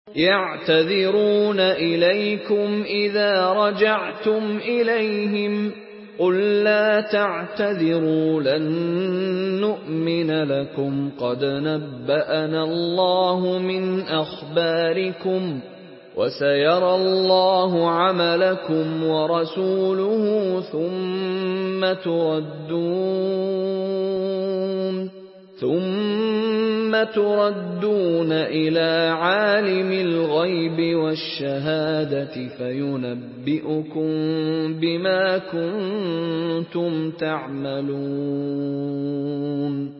يَعْتَذِرُونَ إِلَيْكُمْ إِذَا رَجَعْتُمْ إِلَيْهِمْ ۚ قُل لَّا تَعْتَذِرُوا لَن نُّؤْمِنَ لَكُمْ قَدْ نَبَّأَنَا اللَّهُ مِنْ أَخْبَارِكُمْ ۚ وَسَيَرَى اللَّهُ عَمَلَكُمْ وَرَسُولُهُ ثُمَّ تُرَدُّونَ إِلَىٰ عَالِمِ الْغَيْبِ وَالشَّهَادَةِ فَيُنَبِّئُكُم بِمَا كُنتُمْ تَعْمَلُونَ